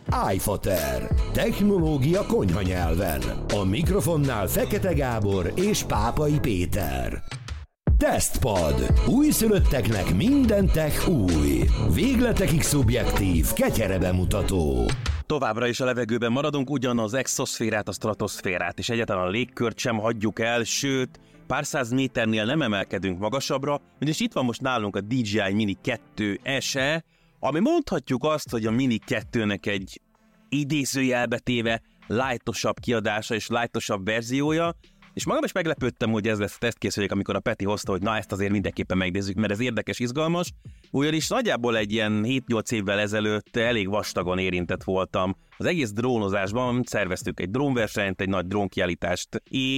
iFater. Technológia konyha nyelven. A mikrofonnál Fekete Gábor és Pápai Péter. Tesztpad. Újszülötteknek minden tech új. Végletekig szubjektív, ketyere bemutató. Továbbra is a levegőben maradunk, ugyan az exoszférát, a stratoszférát és egyáltalán a légkört sem hagyjuk el, sőt, pár száz méternél nem emelkedünk magasabbra, ugyanis itt van most nálunk a DJI Mini 2 SE, ami mondhatjuk azt, hogy a Mini 2-nek egy idézőjelbe téve lightosabb kiadása és lightosabb verziója, és magam is meglepődtem, hogy ez lesz a tesztkészülék, amikor a Peti hozta, hogy na ezt azért mindenképpen megnézzük, mert ez érdekes, izgalmas, ugyanis nagyjából egy ilyen 7-8 évvel ezelőtt elég vastagon érintett voltam az egész drónozásban, szerveztük egy drónversenyt, egy nagy drónkiállítást,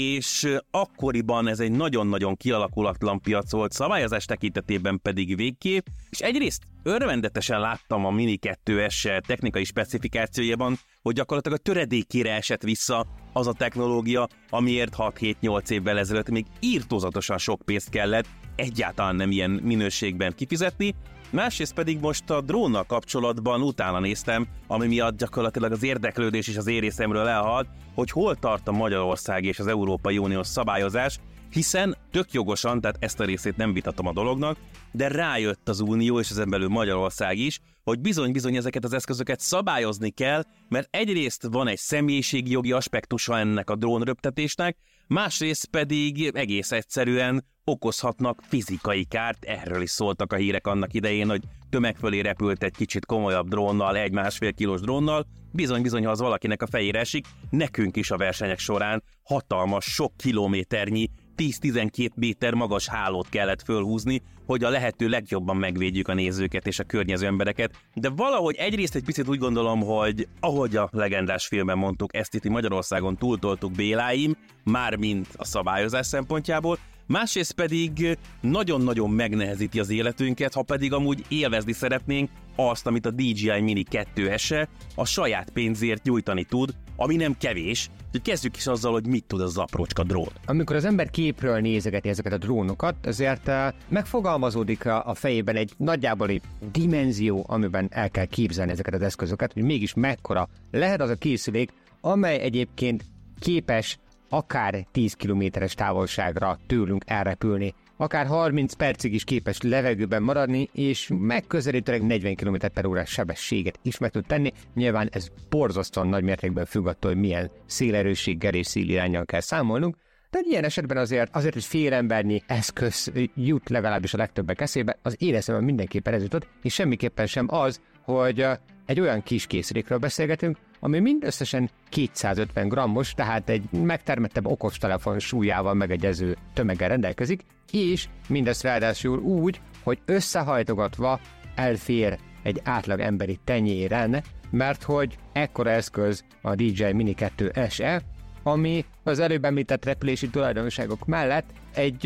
és akkoriban ez egy nagyon-nagyon kialakulatlan piac volt, szabályozás tekintetében pedig végképp, és egyrészt örvendetesen láttam a Mini 2S technikai specifikációjában, hogy gyakorlatilag a töredékére esett vissza az a technológia, amiért 6-7-8 évvel ezelőtt még írtózatosan sok pénzt kellett egyáltalán nem ilyen minőségben kifizetni. Másrészt pedig most a drónnal kapcsolatban utána néztem, ami miatt gyakorlatilag az érdeklődés és az én részemről elhalt, hogy hol tart a Magyarország és az Európai Uniós szabályozás, hiszen tök jogosan, tehát ezt a részét nem vitatom a dolognak, de rájött az Unió és ezen belül Magyarország is, hogy bizony-bizony ezeket az eszközöket szabályozni kell, mert egyrészt van egy személyiségi jogi aspektusa ennek a drónröptetésnek, másrészt pedig egész egyszerűen okozhatnak fizikai kárt, erről is szóltak a hírek annak idején, hogy tömeg fölé repült egy kicsit komolyabb drónnal, 1,5 kilós drónnal, bizony-bizony, ha az valakinek a fejére esik, nekünk is a versenyek során hatalmas, sok kilométernyi, 10-12 méter magas hálót kellett fölhúzni, hogy a lehető legjobban megvédjük a nézőket és a környező embereket, de valahogy egyrészt egy picit úgy gondolom, hogy ahogy a legendás filmben mondtuk, ezt itt Magyarországon túltoltuk Béláim, mármint a szabályozás szempontjából, másrészt pedig nagyon-nagyon megnehezíti az életünket, ha pedig amúgy élvezni szeretnénk azt, amit a DJI Mini 2 SE a saját pénzért nyújtani tud, ami nem kevés. Úgyhogy kezdjük is azzal, hogy mit tud az aprócska drón. Amikor az ember képről nézegeti ezeket a drónokat, azért megfogalmazódik a fejében egy nagyjából egy dimenzió, amiben el kell képzelni ezeket az eszközöket, hogy mégis mekkora lehet az a készülék, amely egyébként képes akár 10 kilométeres távolságra tőlünk elrepülni, akár 30 percig is képes levegőben maradni, és megközelítőleg 40 km/h sebességet is meg tud tenni. Nyilván ez borzasztóan nagy mértékben függ attól, hogy milyen szélerősséggel és széliránnyal kell számolnunk, de ilyen esetben azért egy fél embernyi eszköz jut legalábbis a legtöbbek eszébe, az életemben mindenképpen ez jutott, és semmiképpen sem az, hogy egy olyan kis készülékről beszélgetünk, ami mindösszesen 250 grammos, tehát egy megtermettebb okostelefon súlyával megegyező tömeggel rendelkezik, és mindezt ráadásul úgy, hogy összehajtogatva elfér egy átlag emberi tenyéren, mert hogy ekkora eszköz a DJI Mini 2 SE, ami az előbb említett repülési tulajdonságok mellett egy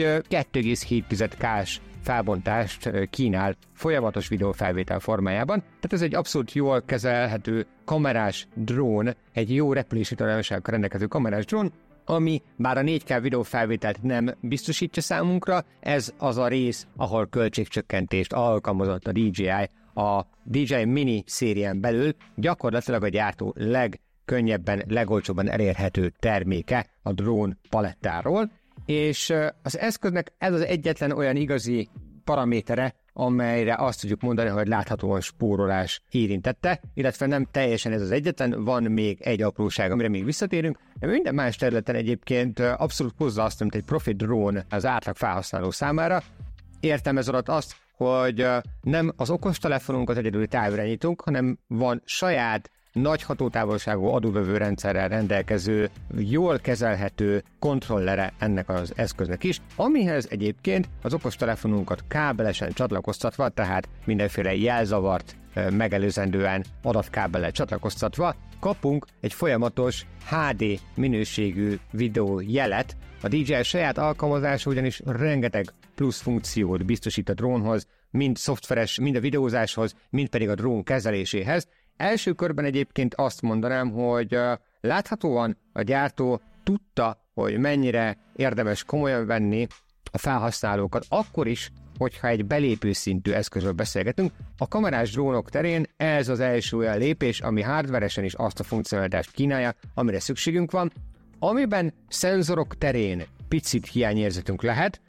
2,7K-s felbontást kínál folyamatos videófelvétel formájában, tehát ez egy abszolút jól kezelhető kamerás drón, egy jó repülési tulajdonságokkal rendelkező kamerás drón, ami bár a 4K videófelvételt nem biztosítja számunkra, ez az a rész, ahol költségcsökkentést alkalmazott a DJI. A DJI Mini szérián belül gyakorlatilag a gyártó legkönnyebben, legolcsóbban elérhető terméke a drón palettáról, és az eszköznek ez az egyetlen olyan igazi paramétere, amelyre azt tudjuk mondani, hogy láthatóan spórolás érintette, illetve nem teljesen ez az egyetlen, van még egy apróság, amire még visszatérünk, de minden más területen egyébként abszolút hozza azt, mint egy profi drón az átlag felhasználó számára. Értem ez alatt azt, hogy nem az okostelefonunkat egyedül távirányítunk, hanem van saját nagy hatótávolságú adóvevő rendszerrel rendelkező, jól kezelhető kontrollere ennek az eszköznek is, amihez egyébként az okostelefonunkat kábelesen csatlakoztatva, tehát mindenféle jelzavart megelőzendően adatkábellel csatlakoztatva kapunk egy folyamatos HD minőségű videójelet. A DJI saját alkalmazása ugyanis rengeteg plusz funkciót biztosít a drónhoz, mind szoftveres, mind a videózáshoz, mind pedig a drón kezeléséhez. Első körben egyébként azt mondanám, hogy láthatóan a gyártó tudta, hogy mennyire érdemes komolyan venni a felhasználókat, akkor is, hogyha egy belépő szintű eszközről beszélgetünk. A kamerás drónok terén ez az első olyan lépés, ami hardveresen is azt a funkcionalitást kínálja, amire szükségünk van. Amiben szenzorok terén picit hiányérzetünk lehet,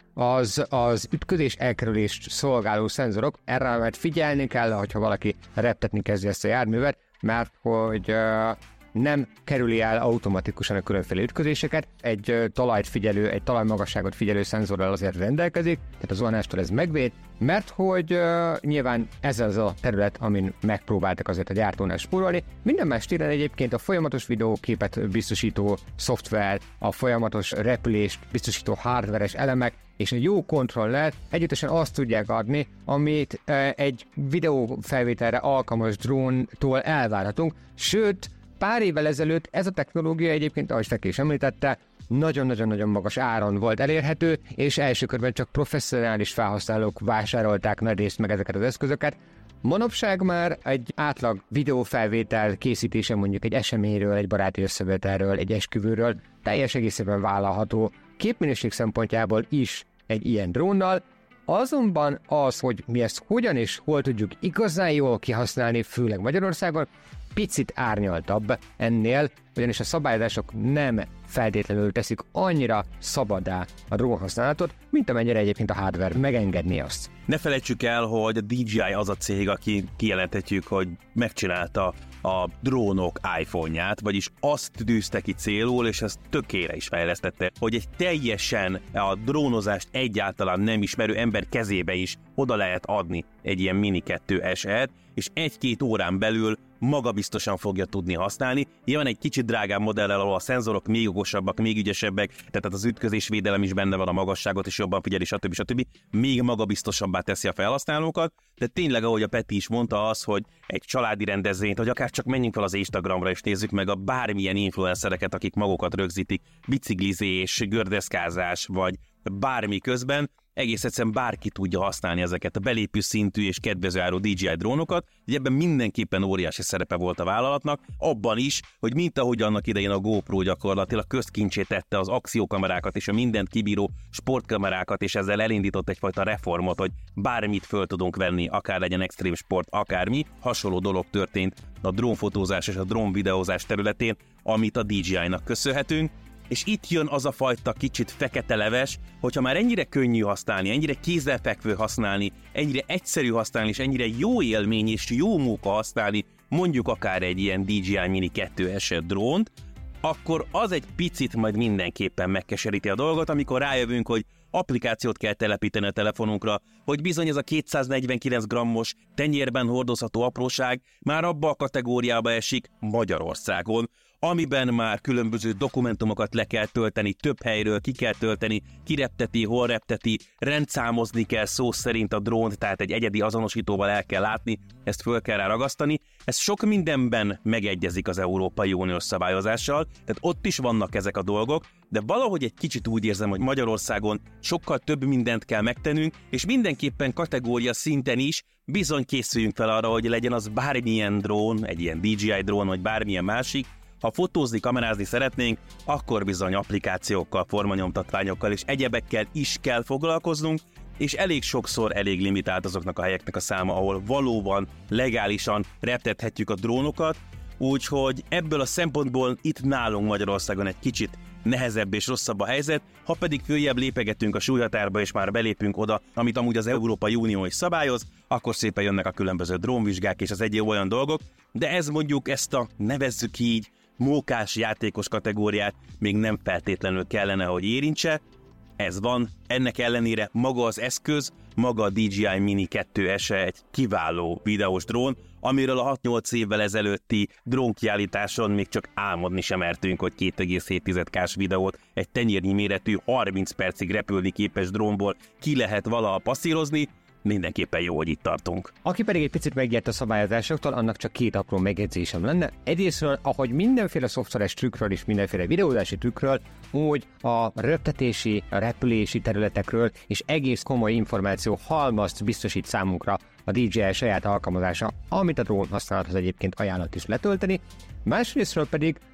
az ütközés elkerülést szolgáló szenzorok. Erre mert figyelni kell, hogyha valaki reptetni kezdi ezt a járművet, mert hogy nem kerüli el automatikusan a különféle ütközéseket. Egy talajt figyelő, egy talajmagasságot figyelő szenzorral azért rendelkezik, tehát a zuhanástól ez megvéd, mert hogy nyilván ez az a terület, amin megpróbáltak azért a gyártónál spórolni. Minden más téren egyébként a folyamatos videóképet biztosító szoftver, a folyamatos repülést biztosító hardveres elemek és a jó kontroller együttesen azt tudják adni, amit egy videófelvételre alkalmas dróntól elvárhatunk, sőt, pár évvel ezelőtt ez a technológia egyébként, ahogy Feki is említette, nagyon-nagyon magas áron volt elérhető, és első körben csak professzionális felhasználók vásárolták nagy részt meg ezeket az eszközöket. Manapság már egy átlag videófelvétel készítése mondjuk egy eseményről, egy baráti összevételről, egy esküvőről teljes egészében vállalható, képminőség szempontjából is egy ilyen drónnal, azonban az, hogy mi ezt hogyan és hol tudjuk igazán jól kihasználni, főleg Magyarországon, picit árnyaltabb ennél, ugyanis a szabályozások nem feltétlenül teszik annyira szabaddá a drón használatot, mint amennyire egyébként a hardware megengedni azt. Ne felejtsük el, hogy a DJI az a cég, aki kijelenthetjük, hogy megcsinálta a drónok iPhone-ját, vagyis azt tűzte ki célul, és ezt tökére is fejlesztette, hogy egy teljesen a drónozást egyáltalán nem ismerő ember kezébe is oda lehet adni egy ilyen Mini 2 SE-t, és 1-2 órán belül magabiztosan fogja tudni használni. Nyilván egy kicsit drágább modellel, ahol a szenzorok még okosabbak, még ügyesebbek, tehát az ütközésvédelem is benne van, a magasságot is jobban figyeli, stb. Még magabiztosabbá teszi a felhasználókat, de tényleg, ahogy a Peti is mondta, az, hogy egy családi rendezvényt, vagy akár csak menjünk fel az Instagramra és nézzük meg a bármilyen influencereket, akik magukat rögzítik, biciklizés, gördeszkázás, vagy bármi közben, egész egyszerűen bárki tudja használni ezeket a belépő szintű és kedvezőáró DJI drónokat, hogy ebben mindenképpen óriási szerepe volt a vállalatnak, abban is, hogy mint ahogy annak idején a GoPro gyakorlatilag közkincsé tette az akciókamerákat és a mindent kibíró sportkamerákat, és ezzel elindított egyfajta reformot, hogy bármit föl tudunk venni, akár legyen extrém sport, akármi, hasonló dolog történt a drónfotózás és a drónvideózás területén, amit a DJI-nak köszönhetünk. És itt jön az a fajta kicsit fekete leves, hogyha már ennyire könnyű használni, ennyire kézzelfekvő használni, ennyire egyszerű használni, és ennyire jó élmény és jó móka használni, mondjuk akár egy ilyen DJI Mini 2 SE drónt, akkor az egy picit majd mindenképpen megkeseríti a dolgot, amikor rájövünk, hogy applikációt kell telepíteni a telefonunkra, hogy bizony ez a 249 grammos tenyérben hordozható apróság már abba a kategóriába esik Magyarországon, amiben már különböző dokumentumokat le kell tölteni, több helyről ki kell tölteni, ki repteti, hol repteti, rendszámozni kell szó szerint a drónt, tehát egy egyedi azonosítóval el kell látni, ezt föl kell rá ragasztani. Ez sok mindenben megegyezik az Európai Uniós szabályozással, tehát ott is vannak ezek a dolgok, de valahogy egy kicsit úgy érzem, hogy Magyarországon sokkal több mindent kell megtennünk, és mindenképpen kategória szinten is bizony készüljünk fel arra, hogy legyen az bármilyen drón, egy ilyen DJI drón, vagy bármilyen másik. Ha fotózni, kamerázni szeretnénk, akkor bizony applikációkkal, formanyomtatványokkal és egyebekkel is kell foglalkoznunk, és elég sokszor elég limitált azoknak a helyeknek a száma, ahol valóban legálisan reptethetjük a drónokat, úgyhogy ebből a szempontból itt nálunk Magyarországon egy kicsit nehezebb és rosszabb a helyzet, ha pedig följebb lépegetünk a súlyhatárba és már belépünk oda, amit amúgy az Európai Unió is szabályoz, akkor szépen jönnek a különböző drónvizsgák és az egyéb olyan dolgok, de ez mondjuk ezt a nevezzük így mókás játékos kategóriát még nem feltétlenül kellene, hogy érintse. Ez van, ennek ellenére maga az eszköz, maga a DJI Mini 2 SE egy kiváló videós drón, amiről a 6-8 évvel ezelőtti drónkiállításon még csak álmodni sem mertünk, hogy 2,7K-s videót egy tenyérnyi méretű 30 percig repülni képes drónból ki lehet valaha passzírozni. Mindenképpen jó, hogy itt tartunk. Aki pedig egy picit megijedt a szabályozásoktól, annak csak 2 apró megjegyzésem lenne. Egyrésztről, ahogy mindenféle szoftveres trükkről és mindenféle videózási trükkről, úgy a röptetési, a repülési területekről és egész komoly információ halmazt biztosít számunkra a DJI saját alkalmazása, amit a drón használathoz egyébként ajánlott is letölteni. Másrésztről pedig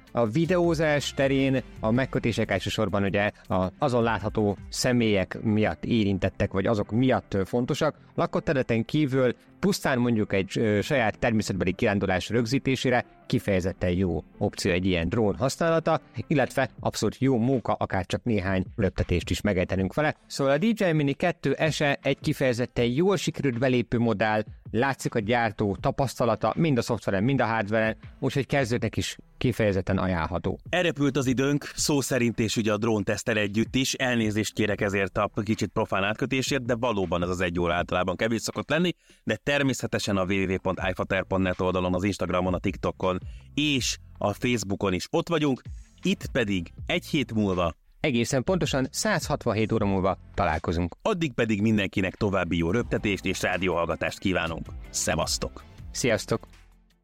a videózás terén a megkötések elsősorban ugye azon látható személyek miatt érintettek, vagy azok miatt fontosak. Lakott területen kívül pusztán mondjuk egy saját természetbeli kirándulás rögzítésére kifejezetten jó opció egy ilyen drón használata, illetve abszolút jó munka, akár csak néhány röptetést is megejtenünk vele. Szóval a DJI Mini 2 SE egy kifejezetten jól sikerült belépő modell, látszik a gyártó tapasztalata, mind a szoftveren, mind a hardveren, úgyhogy kezdőknek is kifejezetten ajánlható. Elrepült az időnk, szó szerint és ugye a dróntesztel együtt is, elnézést kérek ezért a kicsit profán átkötésért, de valóban ez az 1 óra általában kevés szokott lenni, de természetesen a www.ifater.net oldalon, az Instagramon, a TikTokon és a Facebookon is ott vagyunk, itt pedig egy hét múlva, egészen pontosan 167 óra múlva találkozunk. Addig pedig mindenkinek további jó röptetést és rádióhallgatást kívánunk. Szevasztok! Sziasztok!